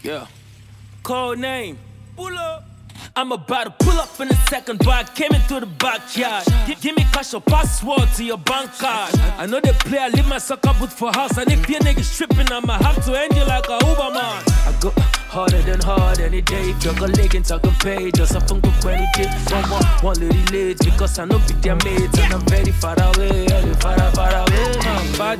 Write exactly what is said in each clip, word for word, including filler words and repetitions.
Yeah. Code name. Pull up. I'm about to pull up in a second, but I came in through the backyard. G- give me cash or password to your bank card. I know they play, I leave my sucker boot for house. And if your niggas tripping, I'ma have to end you like a Uber man. I go harder than hard any day. If you're gonna leg and talk and pay, just a funk of any day. One more, one little late, because I know be their mates. And I'm very far away, very far, far away. Uh, bad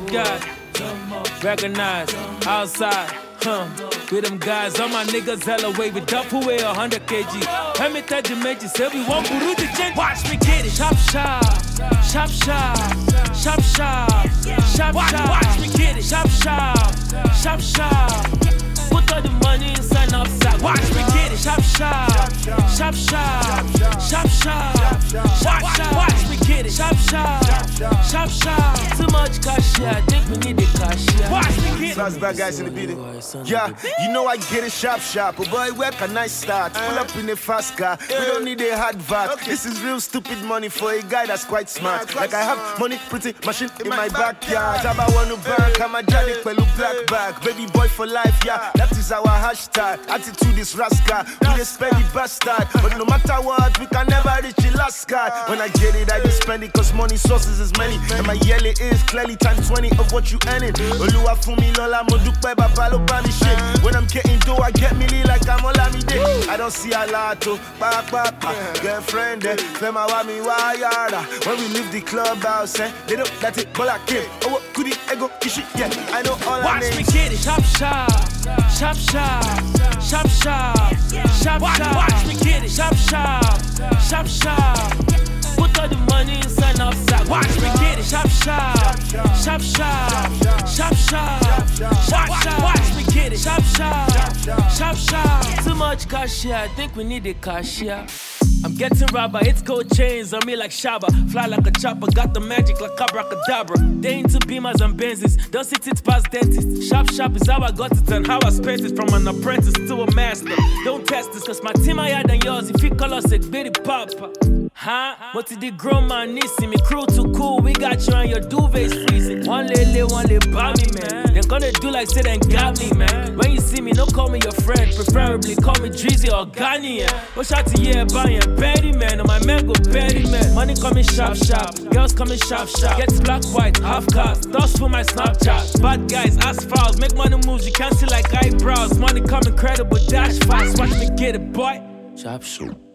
guy, recognize, outside. Huh. With them guys, all my niggas hella way with duffel weigh one hundred kilograms. Let me tell you, man, you say we want Buru to change. Watch me get it. Shop, shop, shop, shop, shop, shop, shop, shop. Watch me get it. Shop, shop, shop, shop. Put all the money inside and outside. Watch me get it. Shop, shop, shop, shop, shop, shop, shop, shop. Watch me get it. Shop, shop, shop, shop. Too much cash, yeah. I think we need the cash, yeah. Watch me get it. That's bad guys in the building. Yeah, you know I get it sharp, sharp. But boy, where can I start? Pull up in a fast car. We don't need a hard vat. This is real stupid money for a guy that's quite smart. Like I have money, pretty machine in my backyard. Jabba want to bank, I'm a jolly pelu black bag. Baby boy for life, yeah, that is our hashtag. Attitude is rascal, we just spend the bastard. But no matter what, we can never reach the last card. When I get it, I just spend it, cause money sources is many. And my yearly is clearly times twenty of what you earning. Oluwa fumi lola modukwe babalo bami shit. When I'm getting dough, I get milli like I'm Olamide. I don't see a lot to back back girlfriend, eh. Fema wa mi wa yara. When we leave the clubhouse, eh, they know that it but I can't. Oh, what could it ego ishi? Yeah, I know all I need. Watch me get it. Shop shop, shop shop, shop shop, shop shop. Watch me get it. Shop shop, shop shop. Put all the money inside and outside. Watch me get it. Shop shop, shop shop, shop shop, shop shop. Watch me get it. Shop shop, shop shop. Too much cash here. I think we need the cash here. I'm getting rubber, it's gold chains on me like Shabba. Fly like a chopper, got the magic like abracadabra. They into Beamers and Benzes, don't sit it past dentists. Sharp, sharp is how I got it and how I spent it. From an apprentice to a master. Don't test this, cause my team higher than yours. If you call us a bitty papa. Huh? What did the grown man need? See me crew too cool, we got you and your duvet's freezing. One lele, one lele, buy me, man. They're gonna do like say they got me, man. When you see me, don't call me your friend. Preferably call me Drizzy or Ghanaian. What shot to yeah, buying Betty, man. On my man go Betty, man. Money coming sharp, sharp. Girls coming sharp, sharp. Gets black, white, half cars. Dust for my Snapchat. Bad guys, ass fouls. Make money moves, you can't see like eyebrows. Money come incredible, dash fast. Watch me get it, boy. Sharp shoot.